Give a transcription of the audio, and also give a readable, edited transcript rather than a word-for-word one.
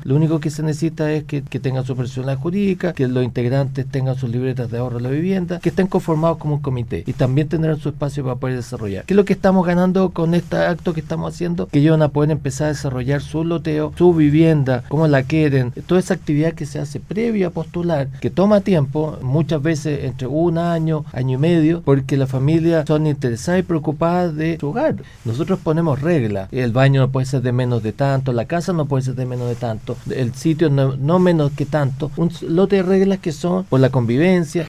lo único que se necesita es que tengan su personalidad jurídica, que los integrantes tengan sus libretas de ahorro de la vivienda, que estén conformados como un comité y también tendrán su espacio para poder desarrollar. ¿Qué es lo que estamos ganando con este acto que estamos haciendo? Que ellos van a poder empezar a desarrollar su loteo, su vivienda, cómo la quieren, toda esa actividad que se hace previo a postular, que toma tiempo, muchas veces entre un año, año y medio, porque las familias son interesadas y preocupadas de su hogar. Nosotros ponemos reglas, el baño no puede ser de menos de tanto, la casa no puede ser de menos de tanto, el sitio no menos que tanto, un lote de reglas que son por la convivencia,